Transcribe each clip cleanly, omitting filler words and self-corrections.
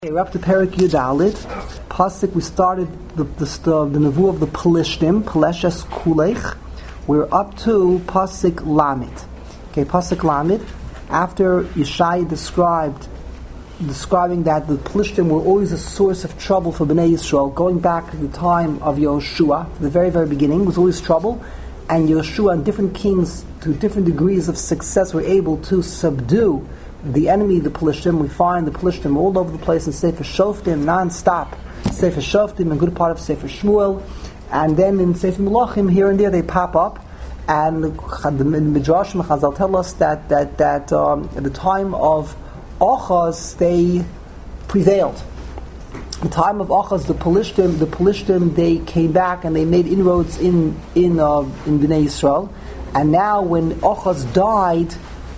We're up to Perek Yudalit. Pasuk, we started the Nevuah of the Pelishtim, Peleshes Kulech. We're up to Pasuk Lamed. Okay, Pasuk Lamed. After Yeshai describing that the Pelishtim were always a source of trouble for Bnei Yisrael, going back to the time of Yehoshua, the very, very beginning, was always trouble. And Yehoshua and different kings, to different degrees of success, were able to subdue the enemy, the Pelishtim. We find the Pelishtim all over the place in Sefer Shoftim, non-stop. Sefer Shoftim, a good part of Sefer Shmuel. And then in Sefer Melachim, here and there, they pop up. And the Midrash and Chazal tell us that at the time of Achaz, they prevailed. The time of Achaz, the Pelishtim, they came back and they made inroads in Bnei Yisrael. And now when Achaz died,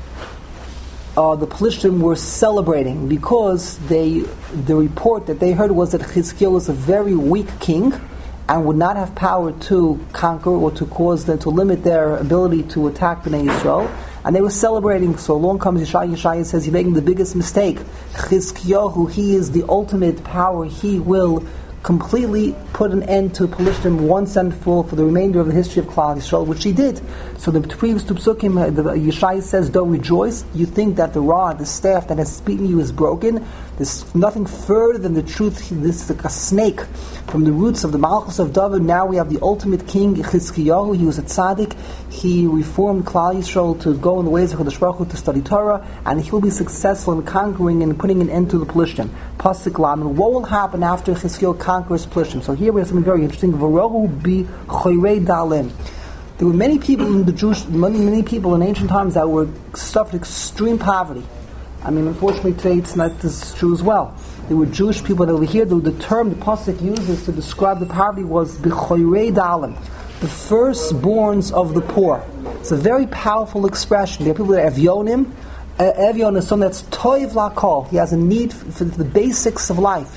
the Pelishtim were celebrating because the report that they heard was that Chizkiah was a very weak king and would not have power to conquer or to cause them to limit their ability to attack Bnei Yisrael. And they were celebrating. So along comes Yeshaya says, you're making the biggest mistake. Chizkiyahu, he is the ultimate power. He will completely put an end to Pelishtim once and for the remainder of the history of Klal Yisrael, which he did. So the previous two psukim, Yeshai says, don't rejoice. You think that the rod, the staff that has beaten you is broken. There's nothing further than the truth. This is like a snake from the roots of the Malchus of David. Now we have the ultimate king, Chizkiyahu. He was a tzaddik. He reformed Klal Yisrael to go in the ways of Kadosh Baruch Hu, to study Torah, and he'll be successful in conquering and putting an end to the Pelishtim. Pasuk Lamed. What will happen after Chizkiyahu conquers Pelishtim? So here we have something very interesting. V'rohu bi choyrei dalim. There were many people in many people in ancient times that suffered extreme poverty. I mean, unfortunately today it's not as true as well. There were Jewish people that were here. The term the pasuk uses to describe the poverty was b'choyrei dalim, the firstborns of the poor. It's a very powerful expression. There are people that have evyonim. Evyon is someone that's toiv lakol. He has a need for the basics of life.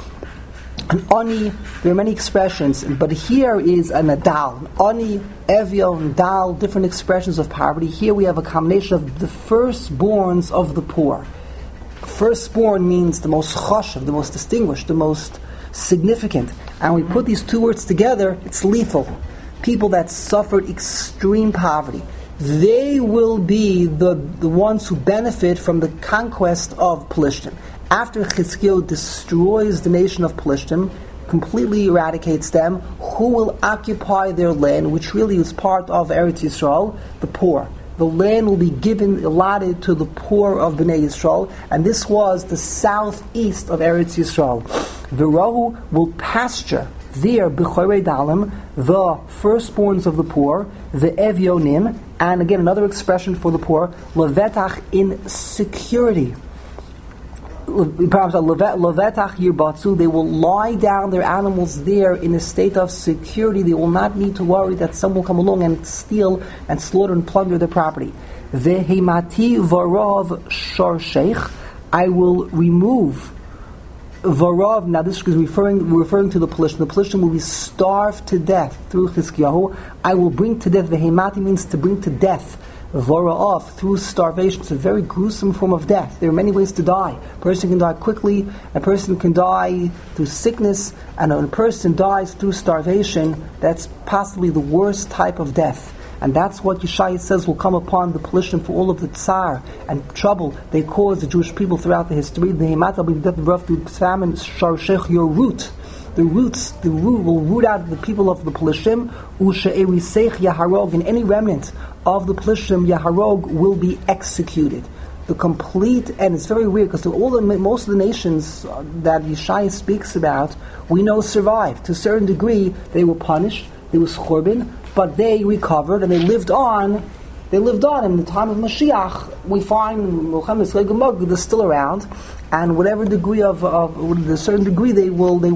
An oni, there are many expressions, but here is an adal. Oni, evyon, dal, different expressions of poverty. Here we have a combination of the firstborns of the poor. Firstborn means the most choshev, the most distinguished, the most significant. And we put these two words together, it's lethal. People that suffered extreme poverty. They will be the ones who benefit from the conquest of Pelishtim. After Chizkiyahu destroys the nation of Pelishtim, completely eradicates them, who will occupy their land, which really is part of Eretz Yisrael? The poor. The land will be allotted to the poor of Bnei Yisrael, and this was the southeast of Eretz Yisrael. V'rohu will pasture there, b'choyrei dalim, the firstborns of the poor, the evyonim, and again another expression for the poor, levetach, in security. Perhaps levetach yirbatzu, they will lie down their animals there in a state of security. They will not need to worry that someone will come along and steal and slaughter and plunder their property. Vehemati varav sharsheich, I will remove varav. Now this is referring to the Pelishtim. The Pelishtim will be starved to death through Chizkiyahu. I will bring to death. Vehemati means to bring to death. Vara'af, through starvation. It's a very gruesome form of death. There are many ways to die. A person can die quickly, a person can die through sickness, and when a person dies through starvation, that's possibly the worst type of death. And that's what Yeshaya says will come upon the Pelishtim for all of the tsar and trouble they caused the Jewish people throughout the history. The Hemat will be the death of birth through famine, sharshech, your root. The root will root out the people of the Pelishtim. U'she'erisech yaharog, and any remnant of the Pelishtim, yaharog, will be executed. The complete, and it's very weird because most of the nations that Yeshaya speaks about, we know survived. To a certain degree, they were punished. There was churban, but they recovered and they lived on. In the time of Mashiach, we find they're still around, and whatever degree of a certain degree they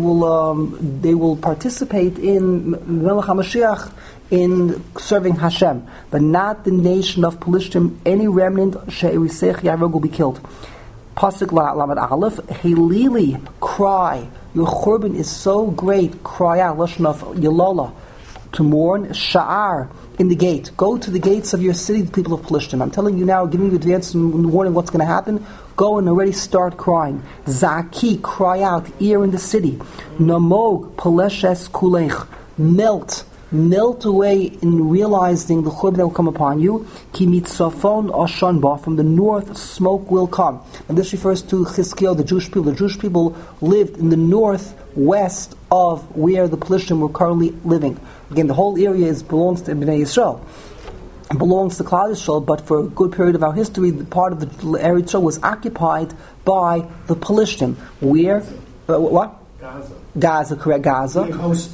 will participate in Melech HaMashiach, in serving Hashem, but not the nation of Pelishtim. Any remnant she'erisech yarog will be killed. Pasuk Lamed Aleph, Hilili, cry. Your churban is so great. Cry out, lashon of Yelola, to mourn. Sha'ar, in the gate. Go to the gates of your city, the people of Plishtim. I'm telling you now, giving you advance warning what's going to happen. Go and already start crying. Zaki, cry out, ear in the city. Namog, Paleshes Kulech, melt away in realizing the churban that will come upon you. Ki mitzafon ashanba, from the north smoke will come. And this refers to Chizkiyahu, the Jewish people. The Jewish people lived in the northwest of where the Plishtim were currently living. Again, the whole area belongs to Bnei Yisrael. It belongs to Klal Yisrael, but for a good period of our history, the part of the Eretz Yisrael was occupied by the Plishtim. Where? What? Gaza, correct, Gaza.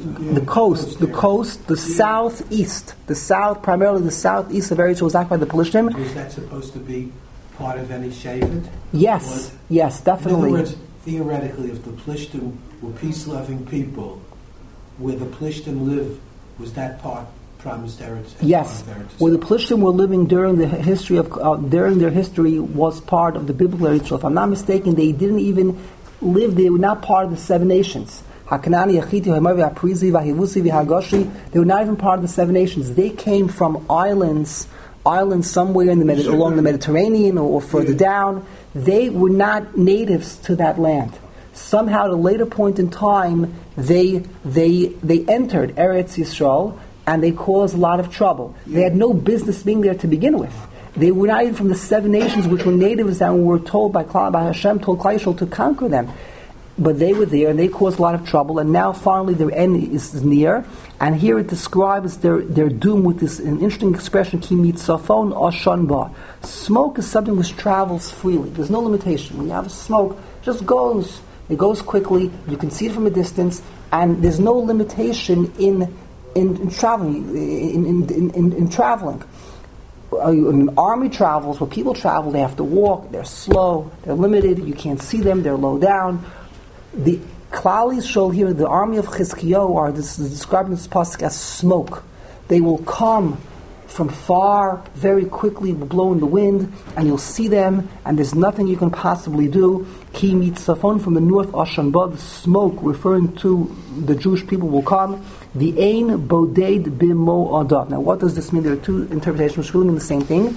The coast, the southeast. Primarily the southeast of Eretz Yisrael was occupied by the Plishtim. Was that supposed to be part of any Shevet? Yes, definitely. In other words, theoretically, if the Plishtim were peace-loving people, where the Plishtim live, was that part promised Eretz? Yes, where the Plishtim were living during the history of during their history was part of the biblical Eretz Yisrael. If I'm not mistaken, they didn't even live. They were not part of the 7 nations. Hakanani, Yachiti, Hamavi, Aprizi, Vahivusi, Vihagoshi. They were not even part of the 7 nations. They came from islands somewhere in along the Mediterranean or further down. They were not natives to that land. Somehow, at a later point in time, they entered Eretz Yisrael and they caused a lot of trouble. They had no business being there to begin with. They were not even from the 7 nations, which were natives and were told by Hashem, told Klal Yisrael to conquer them. But they were there and they caused a lot of trouble, and now finally their end is near. And here it describes their doom with this an interesting expression, ki mitzafon ashan ba. Smoke is something which travels freely. There's no limitation. When you have smoke, it just goes. It goes quickly. You can see it from a distance, and there's no limitation in traveling. In traveling. When army travels, where people travel, they have to walk. They're slow. They're limited. You can't see them. They're low down. The Klal Yisrael here, the army of Chizkiyahu, is described in this pasuk as smoke. They will come from far, very quickly, will blow in the wind, and you'll see them, and there's nothing you can possibly do. Ki mitzafon, from the north, Ashanba, the smoke, referring to the Jewish people, will come. The ein boded bimo adav. Now, what does this mean? There are two interpretations which really mean the same thing.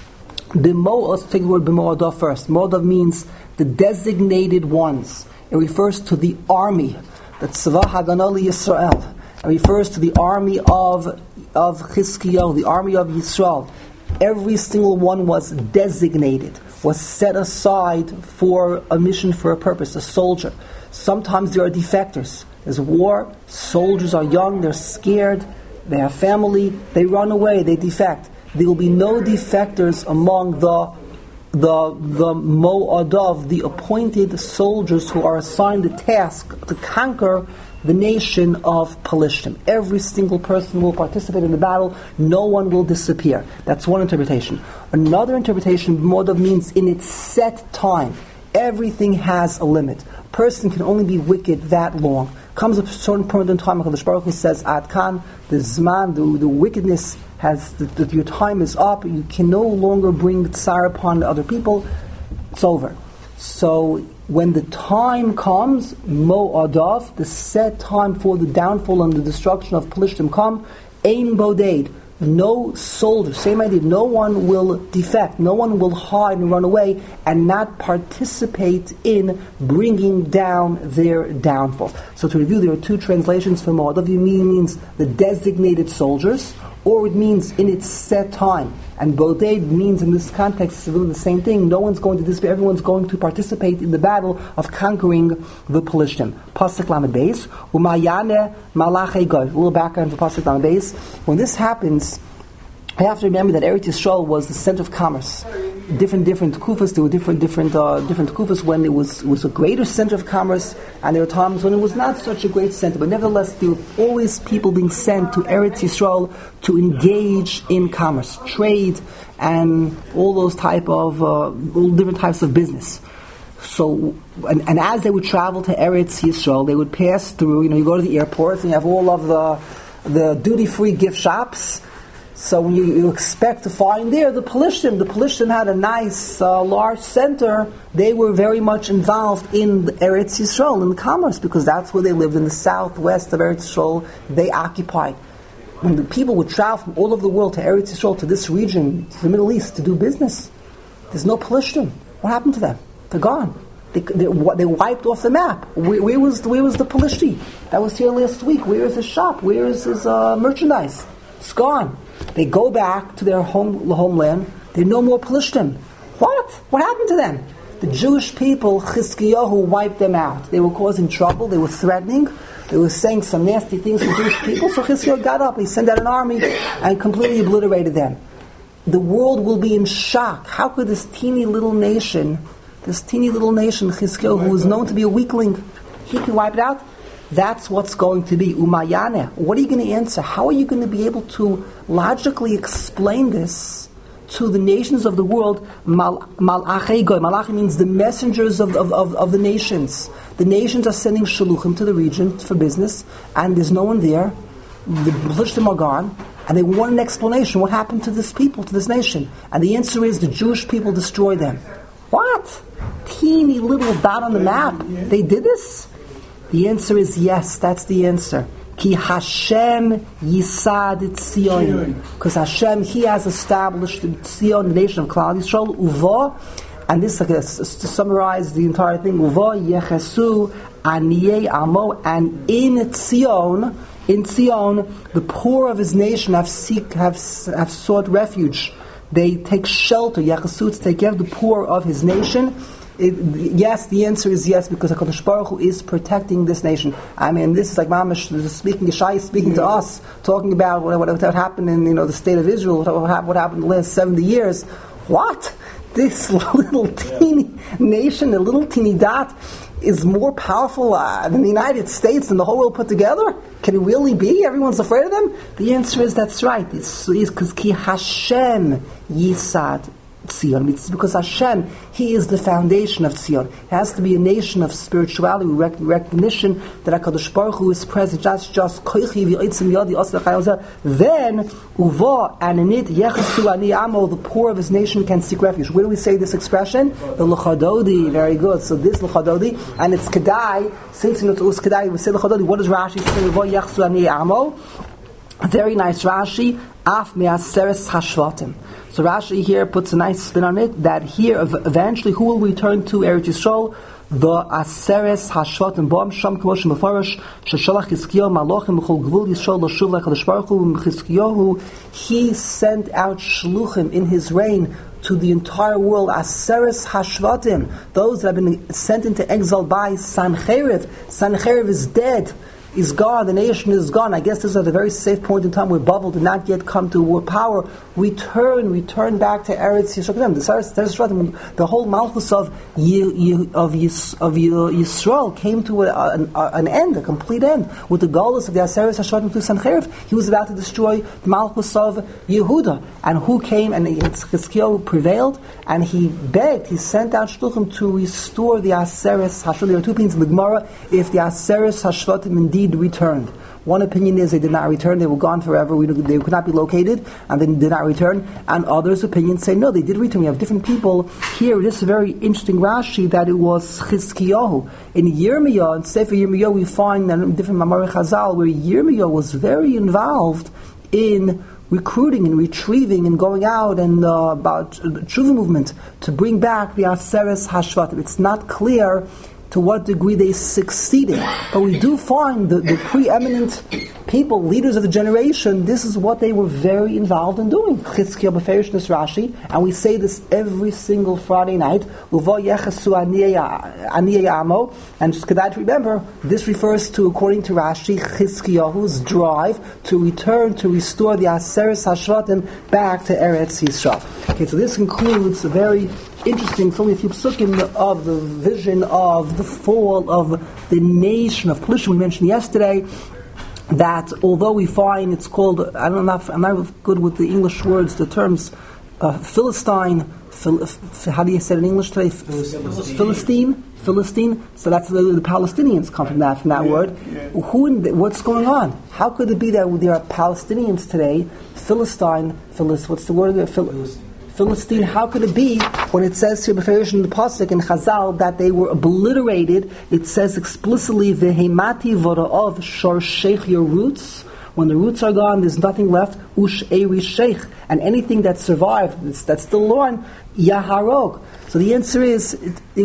Bimo, let's take the word bimo adav first. Modav means the designated ones. It refers to the army, the Tzva Haganah Yisrael. It refers to the army of Chizkiyahu, the army of Yisrael. Every single one was designated, was set aside for a mission, for a purpose, a soldier. Sometimes there are defectors. There's war, soldiers are young, they're scared, they have family, they run away, they defect. There will be no defectors among the Mo'adav, the appointed soldiers who are assigned the task to conquer the nation of Palestine. Every single person will participate in the battle. No one will disappear. That's one interpretation. Another interpretation, Mo'adav, means in its set time. Everything has a limit. A person can only be wicked that long. Comes a certain point in time, HaKadosh Baruch Hu says, Ad Kan, the Zman, the wickedness has, your time is up, you can no longer bring tsar upon other people, it's over. So when the time comes, Mo'adav, the set time for the downfall and the destruction of Plishtim come, Ein Boded, no soldier, same idea, no one will defect, no one will hide and run away and not participate in bringing down their downfall. So to review, there are two translations for Mo'adav. It means the designated soldiers, or it means in its set time. And Boded means in this context it's really the same thing. No one's going to disappear. Everyone's going to participate in the battle of conquering the Plishtim. Pasuk Lamed Beis, Umayane Malachei Gad. A little background for Pasuk Lamed Beis. When this happens, I have to remember that Eretz Yisrael was the center of commerce. Different kufas. There were different kufas when it was a greater center of commerce, and there were times when it was not such a great center. But nevertheless, there were always people being sent to Eretz Yisrael to engage in commerce, trade, and all those all different types of business. So, and as they would travel to Eretz Yisrael, they would pass through. You go to the airport and you have all of the duty-free gift shops. So when you expect to find there the Plishtim had a nice large center. They were very much involved in the Eretz Yisrael, in the commerce, because that's where they lived, in the southwest of Eretz Yisrael. They occupied. when the people would travel from all over the world to Eretz Yisrael, to this region, to the Middle East, to do business, there's no Plishtim. What happened to them? They're gone. They wiped off the map. Where was the Plishti that was here last week? Where is his shop? Where is his merchandise? It's gone. They go back to their homeland. There are no more Plishtim. What? What happened to them? The Jewish people, Chizkiyahu wiped them out. They were causing trouble. They were threatening. They were saying some nasty things to Jewish people. So Chizkiyahu got up. He sent out an army and completely obliterated them. The world will be in shock. How could this teeny little nation, Chizkiyahu, who was known to be a weakling, he can wipe it out? That's what's going to be Umayane. What are you going to answer? How are you going to be able to logically explain this to the nations of the world? Malachei goy. Malachi means the messengers of the nations. The nations are sending shaluchim to the region for business, and there's no one there. The Plishtim are gone, and they want an explanation. What happened to this people, to this nation? And the answer is the Jewish people destroyed them. What? Teeny little dot on the map. They did this? The answer is yes, that's the answer. Ki Hashem Yisad Tzion. Because Hashem, He has established Tzion, the nation of Klal Yisrael, Uvo, and this to summarize the entire thing, Uvo Yechesu Aniyei Amo, and in Tzion, the poor of His nation have sought refuge. They take shelter. Yechesu, to take care of the poor of His nation. Yes, the answer is yes, because HaKadosh Baruch Hu is protecting this nation. I mean, this is like Mamash speaking to us, talking about what happened in the state of Israel, what happened in the last 70 years. What? This little teeny nation, a little teeny dot, is more powerful than the United States and the whole world put together? Can it really be? Everyone's afraid of them? The answer is that's right. It's because Ki Hashem Yisad Tzion. It's because Hashem, He is the foundation of Tzion. It has to be a nation of spirituality, recognition that HaKadosh Baruch Hu is present. Just koichi v'oitzim yodi osla. Then uvo and in it yechesu ani amo, the poor of His nation can seek refuge. Where do we say this expression? The L'chadodi. Very good. So this L'chadodi, and it's kedai. Since it's kedai, we say L'chadodi. What does Rashi say? Uvo yechesu ani amo. Very nice Rashi. Af me'aseres hashvatim. So Rashi here puts a nice spin on it, that here eventually who will return to Eretz Yisrael? The Aseres Hashvatim Bom Sham Kmoshim Mefarish Sheshalach Chizkiyahu Malochim B'chol Gvul Yisrael L'shuv LaKadosh Baruch Hu Chizkiyahu. He sent out shluchim in his reign to the entire world. Aseres Hashvatim, those that have been sent into exile by Sancheriv. Sancheriv is dead. Is gone, the nation is gone. I guess this is at a very safe point in time where Babel did not yet come to power. Return back to Eretz Yisrael. The whole malchus of Yisrael came to an end, a complete end, with the galus of the Aseres Hashvatim to Sancheriv. He was about to destroy the malchus of Yehuda. And who came? And Chizkiyahu prevailed, and he begged, he sent out shluchim to restore the Aseres Hashvatim. There are two opinions in the Gemara, if the Aseres Hashvatim indeed returned. One opinion is they did not return, they were gone forever, they could not be located, and they did not return. And others' opinions say, no, they did return. We have different people. Here, this is a very interesting Rashi, that it was Chizkiyahu. In Yirmiyah, in Sefer Yirmiyah, we find that in different Mamar Chazal, where Yirmiyah was very involved in recruiting and retrieving and going out and about Tshuva movement to bring back the Aseres Hashvatim. It's not clear to what degree they succeeded. But we do find the preeminent people, leaders of the generation, this is what they were very involved in doing. Chizkiyahu beferish this Rashi, and we say this every single Friday night. Uvo yechesu aniyei amo, and just to remember, this refers to, according to Rashi, Chizkiyahu's drive to return, to restore the Aseres Hashvatim back to Eretz Yisrael. Okay, so this concludes a very interesting, from a few psukim of the vision of the fall of the nation of Plishtim. We mentioned yesterday that although we find it's called, I'm not good with the English words, the terms, Philistine, how do you say it in English today? Philistine. So that's the Palestinians come from that word. Yeah. What's going on? How could it be that there are Palestinians today? What's the word? Philistine, how could it be when it says here in the Pasuk in Chazal that they were obliterated? It says explicitly, Vehemati vora'ov shor sheich, your roots When the roots are gone, there's nothing left. Ush eri sheikh, and anything that survived, that's still on, yaharog. So the answer is,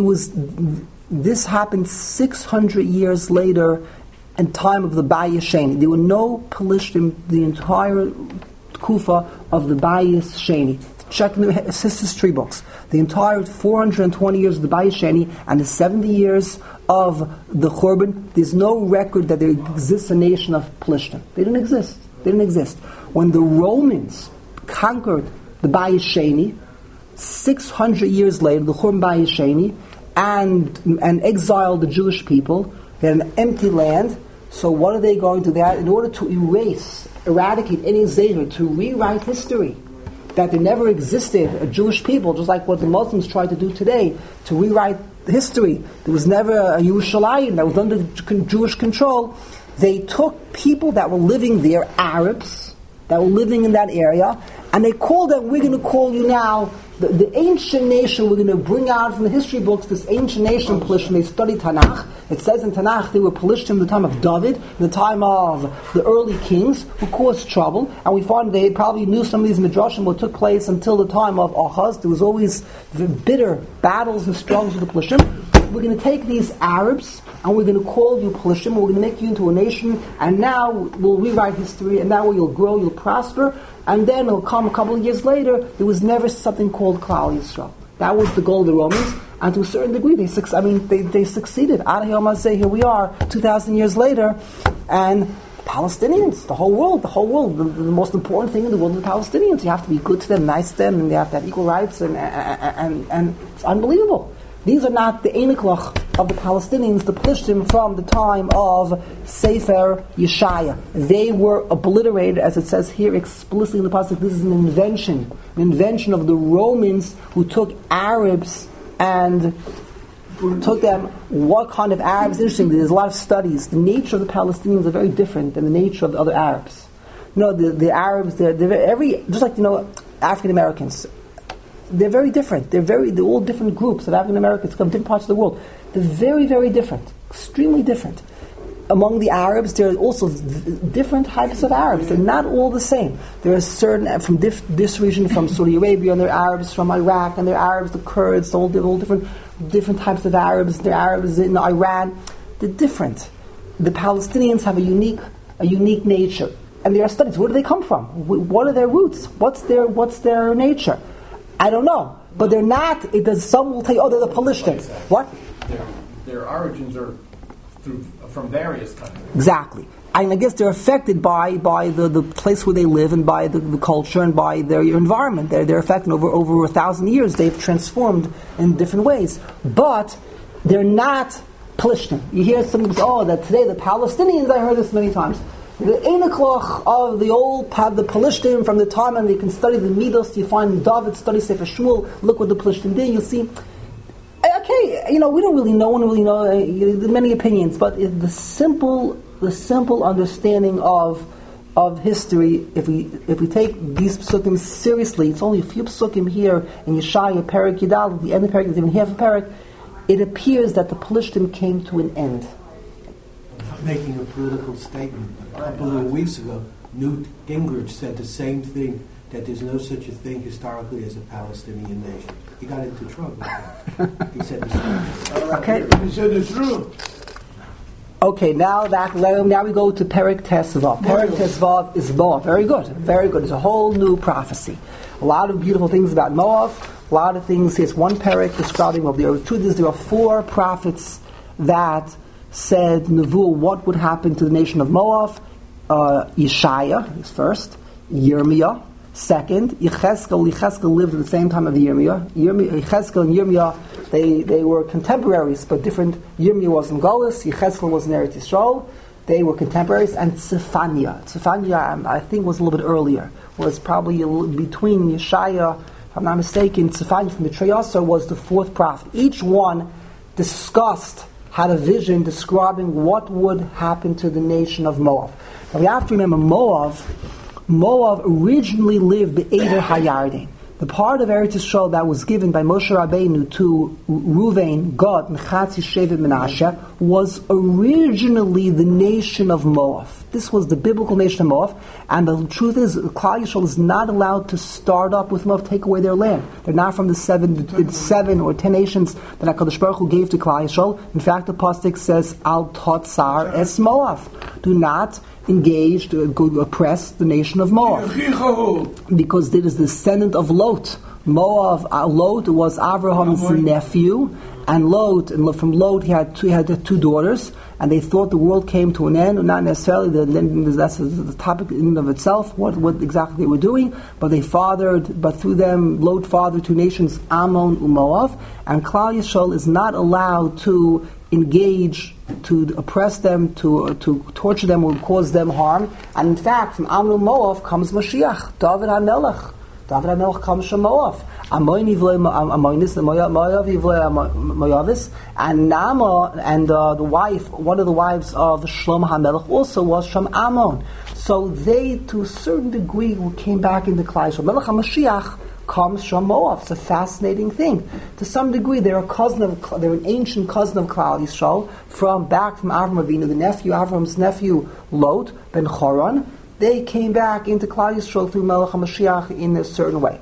this happened 600 years later, in time of the Bayis Sheni. There were no Pelishtim the entire Kufa of the Bayis Sheni. Check in the history books. The entire 420 years of the Bayis Sheni and the 70 years of the Churban, there's no record that there exists a nation of Pelishtim. They didn't exist. When the Romans conquered the Bayis Sheni, 600 years later, the Churban Bayis Sheni, and exiled the Jewish people, they had an empty land. So what are they going to do? In order to eradicate any Zayr, to rewrite history, that there never existed a Jewish people, just like what the Muslims try to do today, to rewrite history. There was never a Yerushalayim that was under Jewish control. They took people that were living there, Arabs, that were living in that area, and they called them, we're going to call you now, the ancient nation. We're going to bring out from the history books this ancient nation, Pelishtim. They study Tanakh. It says in Tanakh they were Pelishtim in the time of David, in the time of the early kings, who caused trouble. And we find they probably knew some of these midrashim what took place until the time of Ahaz. There was always bitter battles and struggles with the Pelishtim. We're going to take these Arabs and we're going to call you Pelishtim. We're going to make you into a nation, and now we'll rewrite history, and now you'll grow, you'll prosper. And then it'll come a couple of years later, there was never something called Klal Yisrael. That was the goal of the Romans, and to a certain degree, they succeeded. Ad Hayom Hazeh, here we are, 2,000 years later, and the Palestinians, the whole world, the most important thing in the world is the Palestinians. You have to be good to them, nice to them, and they have to have equal rights, and it's unbelievable. These are not the Einiklach of the Palestinians, the Pelishtim from the time of Sefer Yeshaya. They were obliterated, as it says here explicitly in the pasuk. This is an invention of the Romans, who took Arabs and took them. What kind of Arabs? Interesting. There's a lot of studies. The nature of the Palestinians are very different than the nature of the other Arabs. The Arabs, they're just like African Americans. They're very different. They're all different groups of African Americans from different parts of the world. They're very, very different, extremely different. Among the Arabs, there are also different types of Arabs. They're not all the same. There are certain from this region, from Saudi Arabia, and there are Arabs from Iraq, and there are Arabs, the Kurds, all different types of Arabs. There are Arabs in Iran. They're different. The Palestinians have a unique nature, and there are studies. Where do they come from? What are their roots? What's their nature? I don't know, but they're not. Some will tell you, they're the Pelishtim. What? Their origins are from various countries. Exactly. And I guess they're affected by the place where they live, and by the culture, and by their environment. They're affected over 1,000 years. They've transformed in different ways, but they're not Pelishtim. You hear some say, that today the Palestinians. I heard this many times. The Einiklach of the Pelishtim from the time, and they can study the Midos. You find David study Sefer Shmuel. Look what the Pelishtim did. You'll see. Okay, we don't really know. One really know. There are many opinions, but the simple understanding of history, if we take these psukim seriously, it's only a few psukim here in Yeshaya, Perek Yidal, at the end of Perek, even half of Perek. It appears that the Pelishtim came to an end. Making a political statement. A couple of weeks ago, Newt Gingrich said the same thing, that there's no such a thing historically as a Palestinian nation. He got into trouble. He said the same thing. Okay. He said it's true. Okay, now we go to Perek Tesvav. Perek Tesvav is Moab. Very good, very good. It's a whole new prophecy. A lot of beautiful things about Moab. A lot of things. Here's one Perek describing of the earth. Truth is, there are 4 prophets that said Nevuah, what would happen to the nation of Moab. Yeshaya is first, Yirmiyah second, Yechezkel lived at the same time of Yirmiyah. Yechezkel and Yirmiyah, they were contemporaries, but different. Yirmiyah was in Golus, Yechezkel was in Eretz Yisrael. They were contemporaries. And Tzefaniah, I think, was a little bit earlier, was probably between Yeshaya, if I'm not mistaken. Tzefaniah from the Treyasar was the 4th prophet. Each one had a vision describing what would happen to the nation of Moab. Now we have to remember, Moab originally lived Be'eder HaYarden. The part of Eretz Yisrael that was given by Moshe Rabbeinu to Ruvain, Gad, and Chatzi Shevet Menashe was originally the nation of Moab. This was the biblical nation of Moab, and the truth is, Klal Yisrael is not allowed to start up with Moab, take away their land. They're not from the seven or 10 nations that HaKadosh Baruch Hu gave to Klal Yisrael. In fact, the pasuk says, Al Totzar es Moab. Do not engage to oppress the nation of Moab, because it is the descendant of Lot. Lot was Abraham's nephew, and from Lot he had two daughters, and they thought the world came to an end. Not necessarily, that's the topic in and of itself, what exactly they were doing, but through them Lot fathered two nations, Ammon and Moab, and Klal Yisrael is not allowed to engage, to oppress them, to torture them, or cause them harm. And in fact, from Ammon and Moab comes Mashiach, David HaMelech. David HaMelech comes from Moab. Amonis, Moavis, and Nama, and the wife, one of the wives of Shlomo HaMelech, also was from Ammon. So they, to a certain degree, came back into Klal Yisrael. Melech HaMashiach comes from Moab. It's a fascinating thing. To some degree, they're an ancient cousin of Klal Yisrael, from Avram Avinu, Avram's nephew Lot ben Choron. They came back into Klal Yisrael through Melech HaMashiach in a certain way.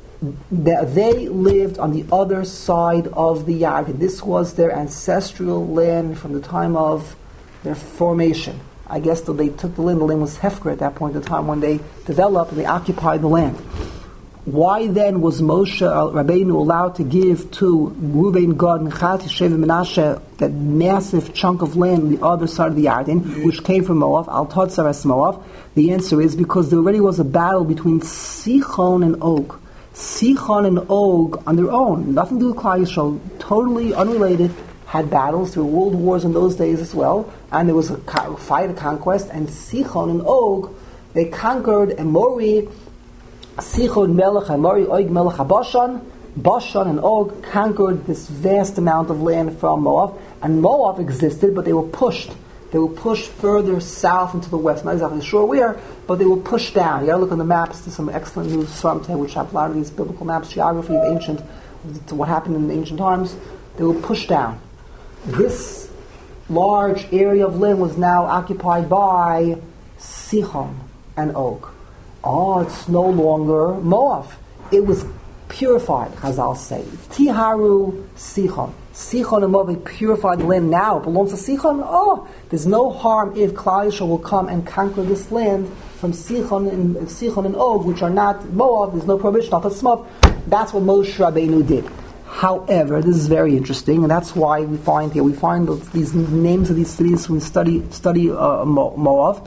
They lived on the other side of the Yarden. This was their ancestral land from the time of their formation. I guess that they took the land was Hefker at that point in time when they developed and they occupied the land. Why then was Moshe Rabbeinu allowed to give to Reuven, Gad, and Chatzi Shevet Menashe that massive chunk of land on the other side of the Yarden, which came from Moab, Al Totzar es Moab? The answer is because there already was a battle between Sichon and Og. Sichon and Og on their own, nothing to do with Klal Yisrael, totally unrelated, had battles. There were world wars in those days as well, and there was a fight, a conquest, and Sichon and Og, they conquered Amori. Sichon Melech Amori, Og Melech HaBashan. Bashan and Og conquered this vast amount of land from Moab, and Moab existed, but they were pushed. They were pushed further south into the west. Not exactly sure where, but they were pushed down. You got to look on the maps. There's some excellent news from today, which have a lot of these biblical maps, geography of what happened in the ancient times. They were pushed down. This large area of land was now occupied by Sichon and Og. It's no longer Moab. It was purified, Chazal say. Tiharu Sichon. Sichon and Moab purified the land. Now it belongs to Sichon. There's no harm if Klal Yisrael will come and conquer this land from Sichon and Og, which are not Moab. There's no prohibition. That's what Moshe Rabbeinu did. However, this is very interesting, and that's why we find these names of these cities when we study Moab.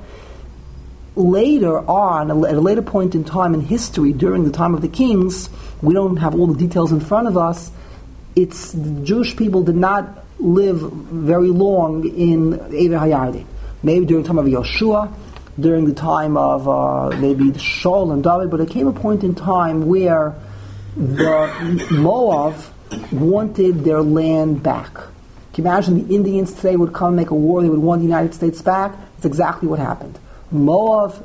Later on, at a later point in time in history, during the time of the kings, we don't have all the details in front of us. The Jewish people did not live very long in Ever HaYarden. Maybe during the time of Yoshua, during the time of maybe Shaul and David, but there came a point in time where the Moab wanted their land back. Can you imagine the Indians today would come and make a war, they would want the United States back? That's exactly what happened. Moab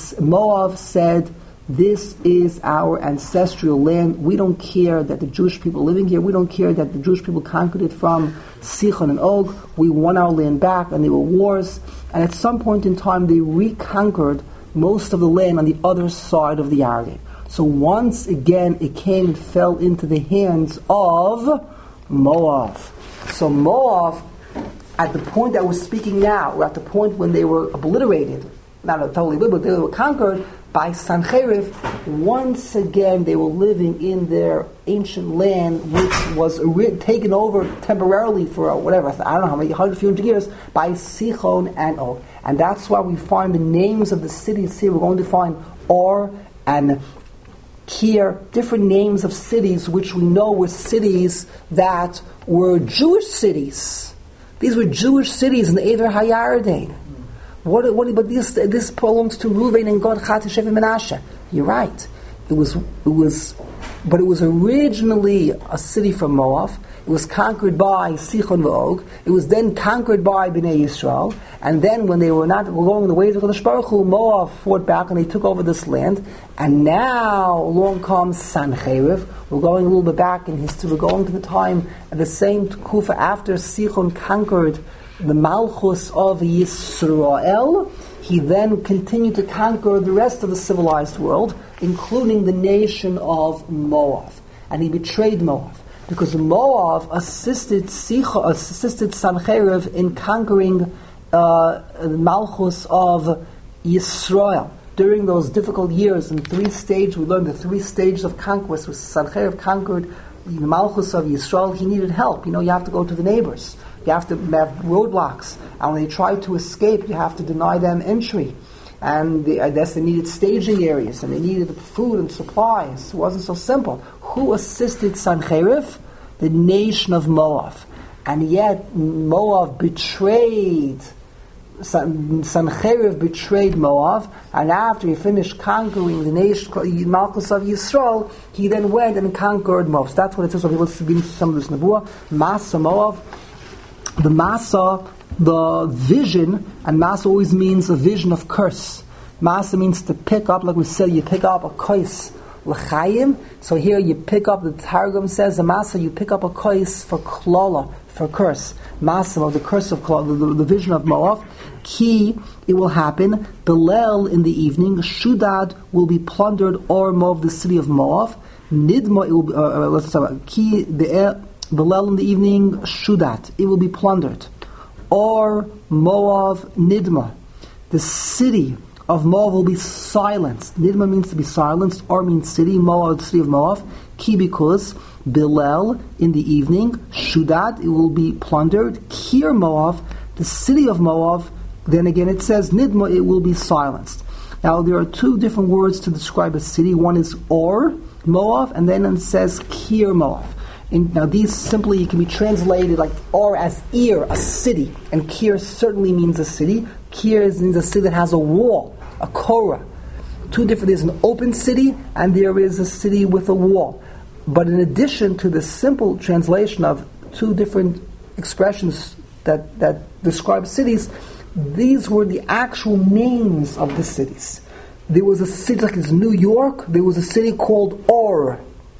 said, this is our ancestral land. We don't care that the Jewish people are living here. We don't care that the Jewish people conquered it from Sichon and Og. We want our land back, and there were wars. And at some point in time, they reconquered most of the land on the other side of the Yarden. So once again, it came and fell into the hands of Moab. So Moab, at the point that we're speaking now, we're at the point when they were obliterated, not totally obliterated, but they were conquered by Sancherib. Once again, they were living in their ancient land, which was taken over temporarily for I don't know how many, 100, few hundred years, by Sichon and Og. And that's why we find the names of the cities here. We're going to find Or and Kir, different names of cities which we know were cities that were Jewish cities. These were Jewish cities in the Ever HaYarden. But this belongs to Reuven and Gad, Chatzi Shevet Menashe. You're right. It was but it was originally a city from Moab. It was conquered by Sichon v'Og. It was then conquered by Bnei Yisrael. And then when they were going the ways of the Baruch Hu, Moab fought back and they took over this land. And now along comes Sancheriv. We're going a little bit back in history. We're going to the time at the same Kufa after Sichon conquered the Malchus of Yisrael. He then continued to conquer the rest of the civilized world, including the nation of Moab. And he betrayed Moab, because Moab assisted Sancheriv in conquering Malchus of Yisrael. During those difficult years, in 3 stages, we learned the 3 stages of conquest. Where Sancheriv conquered the Malchus of Yisrael, he needed help. You have to go to the neighbors. You have to have roadblocks. And when they try to escape, you have to deny them entry. And I guess they needed staging areas, and they needed food and supplies. It wasn't so simple. Who assisted Sancheriv? The nation of Moab. And yet, Moab betrayed, Sancheriv betrayed Moab, and after he finished conquering the nation, Malchus of Yisrael, he then went and conquered Moab. So that's what it says. So let's begin into some of this Nebuah. Masa Moab. The Masa, the vision, and Masa always means a vision of curse. Masa means to pick up, like we said, you pick up a kais, l'chaim. So here you pick up, the Targum says, the Masa, you pick up a kais for klala, for curse. Masa, the curse of klala, the vision of Moab. Ki, it will happen. Belel, in the evening. Shudad will be plundered, or Moab, the city of Moab. Nidma, it will be, let's talk about Ki, Belel, in the evening. Shudat, it will be plundered. Or Moab Nidma, the city of Moab will be silenced. Nidma means to be silenced, or means city. Moab, the city of Moab. Ki, because Bilel, in the evening. Shudat, it will be plundered. Kir Moab, the city of Moab. Then again it says Nidma, it will be silenced. Now there are 2 different words to describe a city. One is Or Moab, and then it says Kir Moab. Now these simply can be translated like Or as ear, a city, and Kir certainly means a city. Kir means a city that has a wall, a korah. 2 different. There's an open city and there is a city with a wall. But in addition to the simple translation of 2 different expressions that describe cities, these were the actual names of the cities. There was a city like New York. There was a city called Or.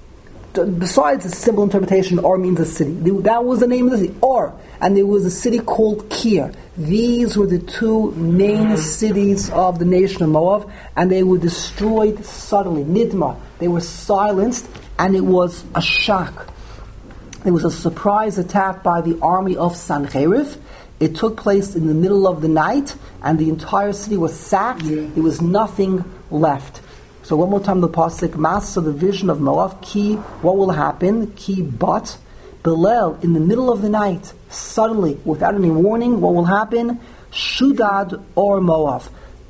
Besides the simple interpretation, Or means a city. That was the name of the city, Or. And there was a city called Kir. These were the 2 main cities of the nation of Moab, and they were destroyed suddenly. Nidma. They were silenced, and it was a shock. It was a surprise attack by the army of Sancheriv. It took place in the middle of the night, and the entire city was sacked. There was nothing left. So one more time the pasuk, Masa, the vision of Moab. Ki, what will happen? Ki, but Belel, in the middle of the night, suddenly, without any warning, what will happen? Shudad or Moab.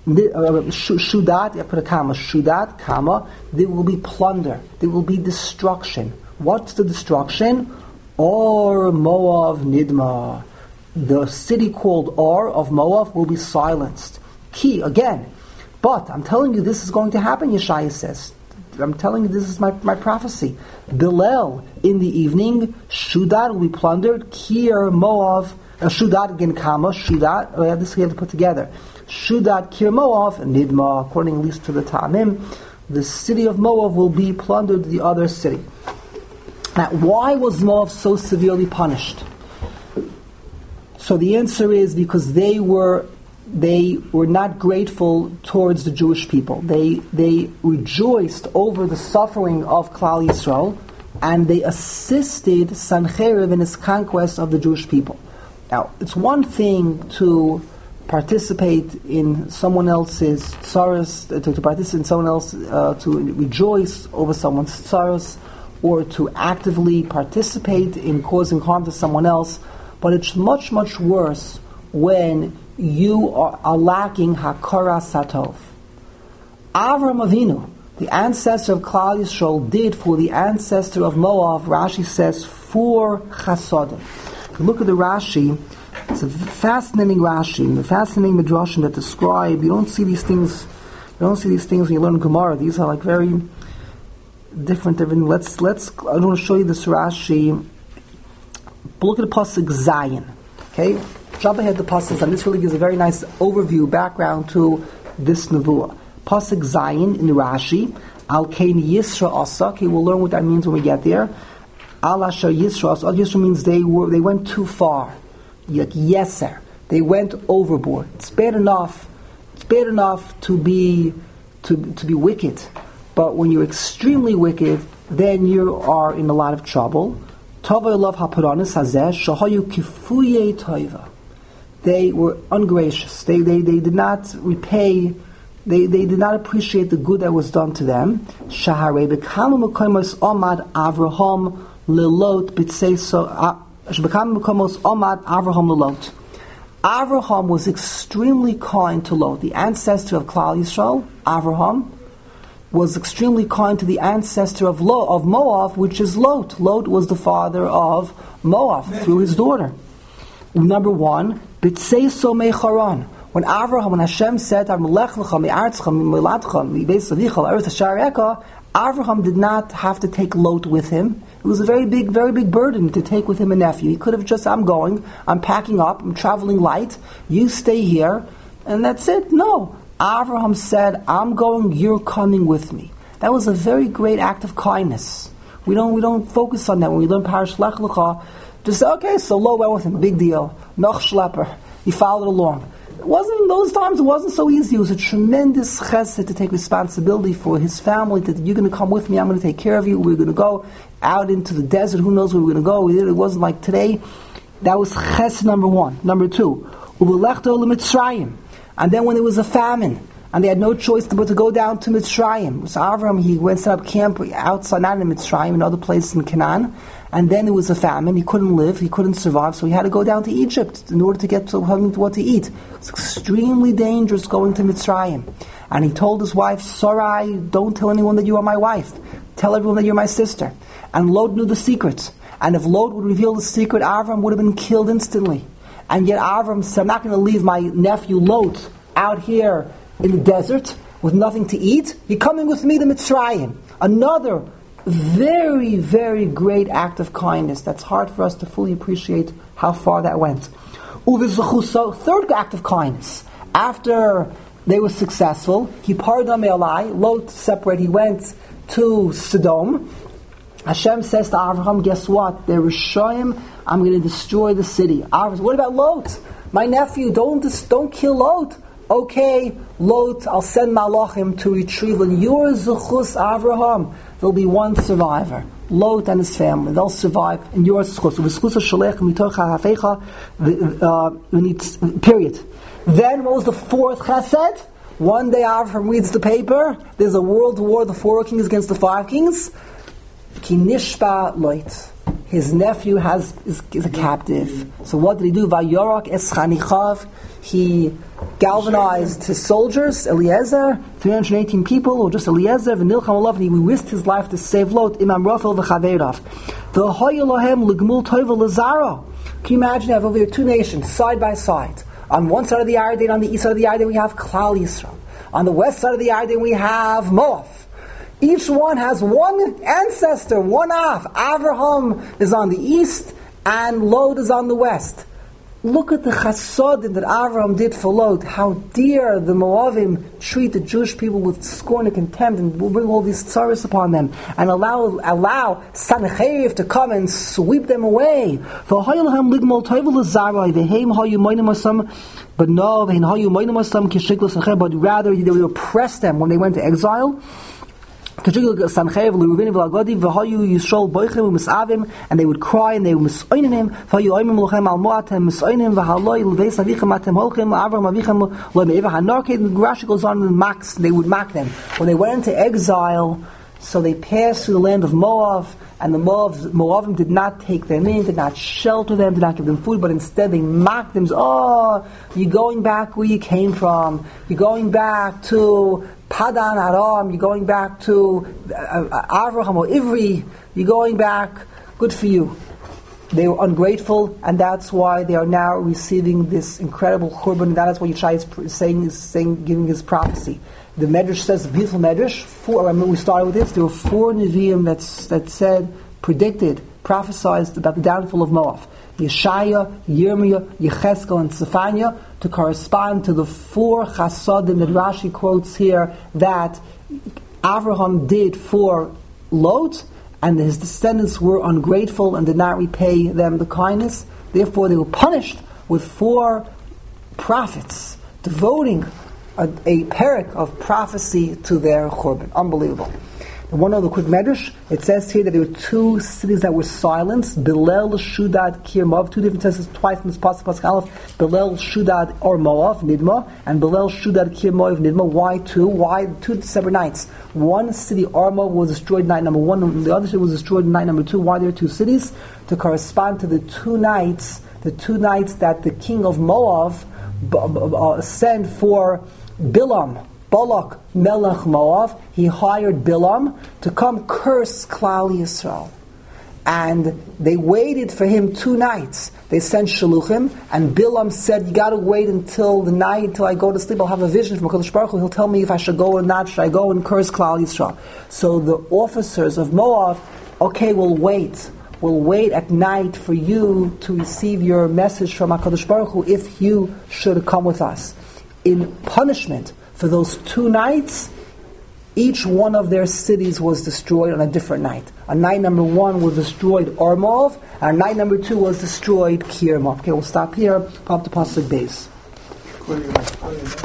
Shudad, I put a comma. Shudad, comma. There will be plunder. There will be destruction. What's the destruction? Or Moab Nidma. The city called Or of Moab will be silenced. Ki, again. But I'm telling you this is going to happen, Yeshaya says. I'm telling you this is my prophecy. Bilel, in the evening, Shudad will be plundered. Kir Moab, Shudad again, comma, Shudad, this we have to put together. Shudad, Kir Moab, Nidma, according at least to the Ta'amim, the city of Moab will be plundered, the other city. Now, why was Moab so severely punished? So the answer is because they were not grateful towards the Jewish people. They rejoiced over the suffering of Klal Yisrael, and they assisted Sancheriv in his conquest of the Jewish people. Now, it's one thing to participate in someone else's tsaros, to participate in someone else, to rejoice over someone's tsaros, or to actively participate in causing harm to someone else, but it's much, much worse when you are lacking hakara satov. Avram Avinu, the ancestor of Klal Yisrael, did for the ancestor of Moab, Rashi says, 4 chasodim. If you look at the Rashi, it's a fascinating Rashi, the fascinating midrashim that describe. You don't see these things when you learn Gemara. These are like very different. Let's. I want to show you this Rashi. Look at the pasuk Zayin. Okay, jump ahead to pasuk, and this really gives a very nice overview, background to this nevuah. Pasuk Zayin in Rashi. Al Kain Yisra Asa. Okay, we'll learn what that means when we get there. Al Asher Yisra Asa. Yisra means they went too far. Like Yeser. They went overboard. It's bad enough. It's bad enough to be wicked, but when you're extremely wicked, then you are in a lot of trouble. They were ungracious. They did not repay. They did not appreciate the good that was done to them. Avraham Avraham was extremely kind to Lot, the ancestor of Klal Yisrael. Avraham was extremely kind to the ancestor of Moab, which is Lot. Lot was the father of Moab through his daughter. Number one, B'tseiso mecharan. When Hashem said, Avraham did not have to take Lot with him. It was a very big burden to take with him a nephew. He could have just, I'm packing up, I'm traveling light, you stay here, and that's it. No. Avraham said, I'm going, you're coming with me. That was a very great act of kindness. We don't focus on that when we learn Parash Lech Lecha. Just say, okay, so Lot went with him, big deal. Noch Schlepper. He followed along. It wasn't so easy. It was a tremendous chesed to take responsibility for his family, that you're going to come with me, I'm going to take care of you, we're going to go out into the desert, who knows where we're going to go. It wasn't like today. That was chesed number one. Number two, and then when there was a famine, and they had no choice but to go down to Mitzrayim. So Avraham, he went set up camp outside, not in Mitzrayim, in other places in Canaan. And then there was a famine. He couldn't live. He couldn't survive. So he had to go down to Egypt in order to get to what to eat. It's extremely dangerous going to Mitzrayim. And he told his wife, Sarai, don't tell anyone that you are my wife. Tell everyone that you're my sister. And Lot knew the secret. And if Lot would reveal the secret, Avraham would have been killed instantly. And yet Avraham said, I'm not going to leave my nephew Lot out here in the desert with nothing to eat. You're coming with me to Mitzrayim. Another very, very great act of kindness. That's hard for us to fully appreciate how far that went. Third act of kindness. After they were successful, he parted on Me'alai, Lot separated, he went to Sodom. Hashem says to Avraham, guess what? They're Rishayim, I'm going to destroy the city. Avraham says, what about Lot? My nephew, don't kill Lot. Okay, Lot, I'll send Malachim to retrieve him. Your Zechus, Avraham. There'll be one survivor. Lot and his family. They'll survive in your Zechus. Period. Then what was the fourth chesed? One day Avraham reads the paper. There's a world war, the 4 kings against the 5 kings. Ki nishba Lot. His nephew is a captive. So what did he do? Vayorak es chanichav. He galvanized his soldiers, Eliezer, 318 people, or just Eliezer, v'nilcham alav, and he risked his life to save Lot, imam Rafel v'chaveirav. V'hoy lohem l'gmul toiva l'zara. Can you imagine, you have over here 2 nations, side by side. On one side of the Yarden, on the east side of the Yarden, we have Klal Yisrael. On the west side of the Yarden, we have Moab. Each one has one ancestor, one Av. Avraham is on the east, and Lot is on the west. Look at the chasodim that Avraham did for Lot. How dear the Moavim treat the Jewish people with scorn and contempt, and will bring all these tzaras upon them, and allow Sanchev to come and sweep them away. But rather they would oppress them when they went to exile. And they would cry and they would misoinen him. Rashi goes on and they would mock them. When they went into exile, so they passed through the land of Moab, and the Moabim did not take them in, did not shelter them, did not give them food, but instead they mocked them. Oh, you're going back where you came from. You're going back to Padan Aram. You're going back to Avraham or Ivri. You're going back. Good for you. they were ungrateful, and that's why they are now receiving this incredible churban. That is what Yeshai is saying, giving his prophecy. The Medrash says, the beautiful Medrash. Remember we started with this. There were 4 Nevi'im that said, predicted, prophesied about the downfall of Moab. Yeshaya, Yirmiyah, Yecheskel, and Zephaniah, to correspond to the 4 chasadim that Rashi quotes here that Avraham did for Lot, and his descendants were ungrateful and did not repay them the kindness. Therefore, they were punished with 4 prophets devoting a perek of prophecy to their churban. Unbelievable. And one other quick medrash. It says here that there were 2 cities that were silenced. Belel, Shudad, Kir, Moav. 2 different sentences twice in this pasuk Aleph. Belel, Shudad, or Moav, Nidma, and Belel, Shudad, Kir, Moav, Nidma. Why 2? Why 2 separate nights? One city, Arma, was destroyed night number 1, and the other city was destroyed night number 2. Why there are 2 cities? To correspond to the 2 nights that the king of Moab sent for Bilam, Balak, Melech Moab. He hired Bilam to come curse Klal Yisrael. And they waited for him 2 nights. They sent Shaluchim, and Bilam said, you got to wait until the night, until I go to sleep. I'll have a vision from HaKadosh Baruch Hu. He'll tell me if I should go or not. Should I go and curse Klal Yisrael? So the officers of Moab, okay, we'll wait. We'll wait at night for you to receive your message from HaKadosh Baruch Hu if you should come with us. In punishment for those 2 nights, each one of their cities was destroyed on a different night. On night number 1 was destroyed Armov, and night number 2 was destroyed Kirmov. Okay, we'll stop here. Pop the pasuk base.